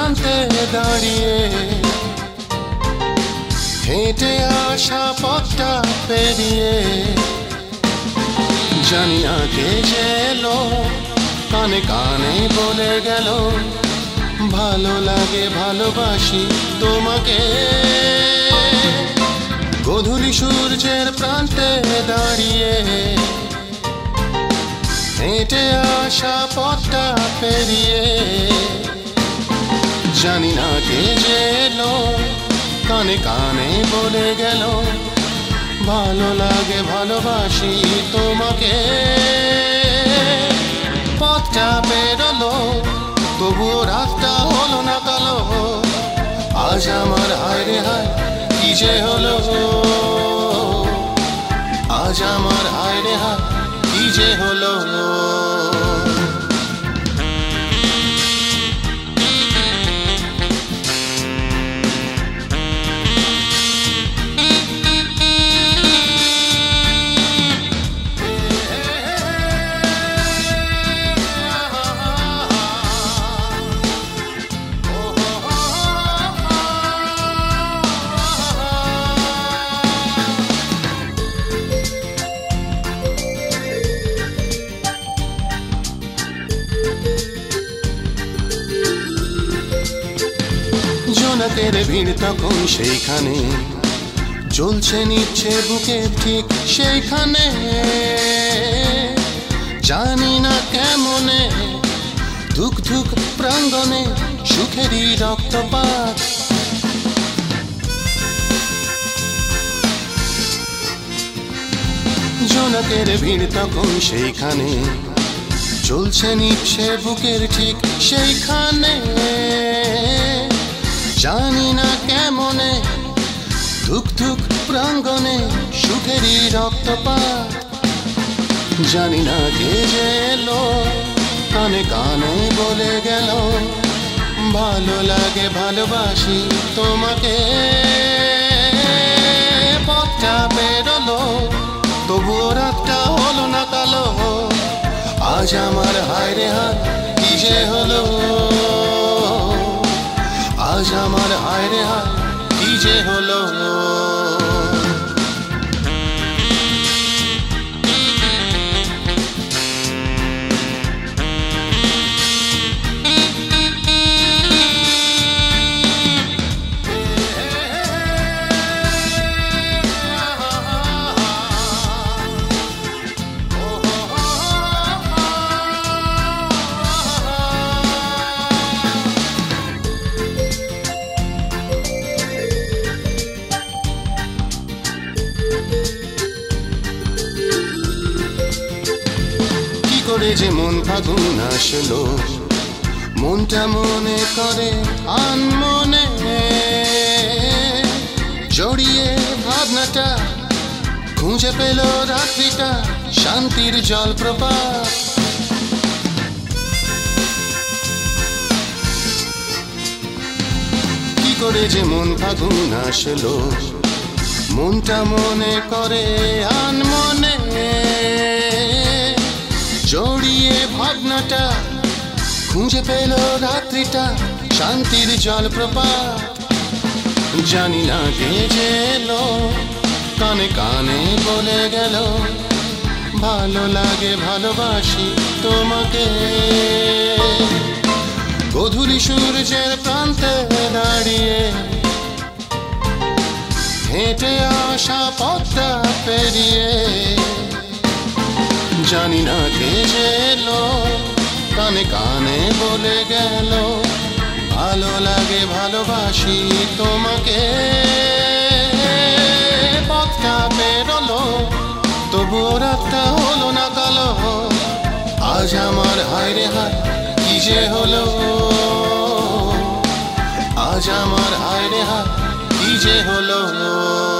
প্রান্তে দাঁড়িয়ে হেঁটে আসা পথটা পেরিয়ে জানি না কে যে এলো কানে কানে বলে গেল ভালো লাগে ভালোবাসি তোমাকে। গধূলি সূর্যের প্রান্তে দাঁড়িয়ে হেঁটে আসা পথটা পেরিয়ে জানি না কে যে এলো কানে কানে বলে গেল ভালো লাগে ভালোবাসি তোমাকে। পথটা পেরোলো তবুও রাতটা হলো না কালো, আজ আমার হায় রে হায় কি যে হলো, আজ আমার হায় রে হায় কি যে হলো। জোনাকের ভিড় তখন সেইখানে চলছে নিচ্ছে বুকে ঠিক সেইখানে, জানি না কেমনে ধুক ধুক প্রাঙ্গণে সুখেরই রক্তপাত। জোনাকের ভিড় তখন সেইখানে চলছে নিচ্ছে বুকের ঠিক সেইখানে, জানি না কেমনে ধুক ধুক প্রাঙ্গণে সুখেরই রক্তপাত। জানি না কে যে এলো কানে কানে বলে গেল ভালো লাগে ভালোবাসি তোমাকে। পথটা বেরোলো তবুও রাতটা হলো না কালো, আজ আমার হায় রে হায় কি যে হলো, আজ আমার হায় রে হায় কি যে হলো। করে যে মন ফাগুন আসলো মনটা মনে করে আনমনে জড়িয়ে ভাবনাটা খুঁজে পেল রাত্রিটা শান্তির জলপ্রপাত। কি করে যে মন ফাগুন আসলো মনটা মনে করে আনমনে জড়িয়ে ভাবনাটা খুঁজে পেল রাত্রিটা শান্তির জলপ্রপাত। জানি না কে যে এলো কানে কানে বলে গেল ভালো লাগে ভালোবাসি তোমাকে। গধূলি সূর্যের প্রান্তে দাঁড়িয়ে হেঁটে আসা পথটা পেরিয়ে জানি না কে যে এলো কানে কানে বলে গেল ভালো লাগে ভালোবাসি তোমাকে। পথটা বেরোলো তবুও রাতটা হলো না কালো, আজ আমার হায় রে হায় কি যে হলো, আজ আমার হায় রে হায় কি যে হলো।